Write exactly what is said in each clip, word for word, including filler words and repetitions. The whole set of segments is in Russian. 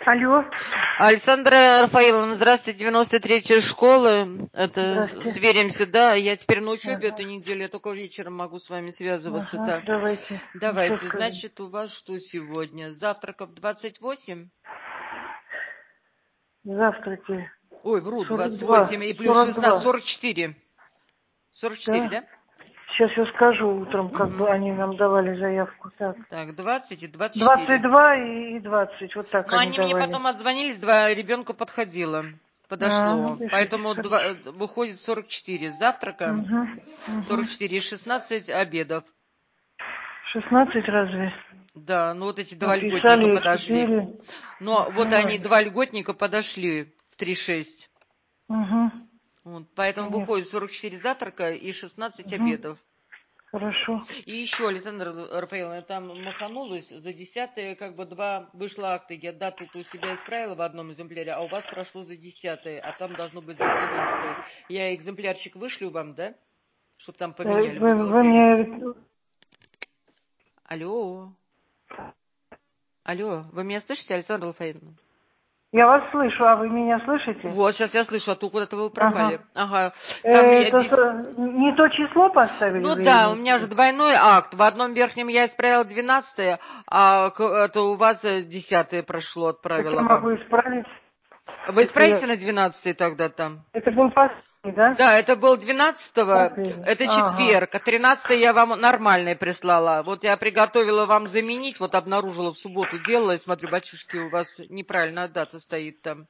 Алло. Александра Рафаиловна, здравствуйте, девяносто третья школа. Это Здравствуйте. сверимся, да. Я теперь на учебе Ага. эту неделю, я только вечером могу с вами связываться. Ага. Так. Давайте. Давайте, Что скажем? значит, у вас что сегодня? Завтраков двадцать восемь? Завтраки. Ой, вру, сорок двадцать два. восемь и плюс сорок шестнадцать, два. сорок четыре. сорок четыре, Да? да? Сейчас я скажу утром, как бы Угу. они нам давали заявку. Так. Так, двадцать и двадцать двадцать четыре. два и двадцать. Вот так Ну, они они мне давали. потом отзвонились, два ребенка подходило. А, Подошло. напишите. Поэтому два, Хорошо. выходит сорок четыре завтрака, Угу. сорок Угу. четыре и шестнадцать обедов. шестнадцать разве? Да, ну вот эти два льготника Написали подошли. четыре. Но вот Ну они, ладно. два льготника подошли в три шесть. Угу. Вот, поэтому Понятно. выходит сорок четыре завтрака и шестнадцать Угу. обедов. Хорошо. И еще, Александра Рафаиловна, там маханулась за десятое, как бы два вышло акта. Я дату-то у себя исправила в одном экземпляре, а у вас прошло за десятое, а там должно быть за двенадцатое. Я экземплярчик вышлю вам, да? Чтобы там Э, поменяли в Вы, вы бухгалтерии. мне... Алло. Алло, вы меня слышите, Александра Рафаиловна? Я вас слышу, а вы меня слышите? Вот, сейчас я слышу, а то куда-то вы пропали. Ага. Ага, там я Это дес... с- не то число поставили, Ну вы да, у имеете в меня же виду? двойной акт. В одном верхнем я исправила двенадцатое, а к- это у вас десятое прошло, Так я отправила вам. могу исправить. Вы Это, исправите я... на двенадцатое тогда там? это был последний, да? Да, это был двенадцатого, Последний. это Ага. четверг, а тринадцатое я вам нормальное прислала. Вот я приготовила вам заменить, вот обнаружила в субботу, делала, и смотрю, батюшки, у вас неправильная дата стоит там.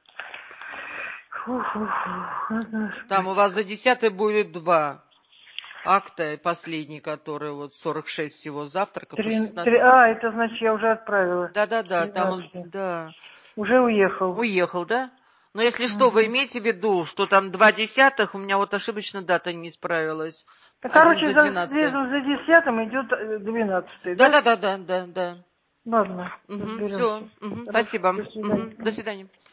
Фу-фу-фу. Там у вас за десятое будет два акта, последний, который вот сорок шесть всего завтраков и Три, три... шестнадцать. А, это значит, я уже отправила. Да-да-да, там он, тринадцать. да, Уже уехал. уехал, да? Но если что, вы Угу. имеете в виду, что там два десятых, у меня вот ошибочно дата не исправилась. Да, Один короче, за за, двенадцатое. следом за десятым идет э, двенадцатый, да? Да-да-да-да, да, да. Ладно, Угу, все, разберемся. угу, Хорошо, спасибо. до Угу, до свидания. свидания.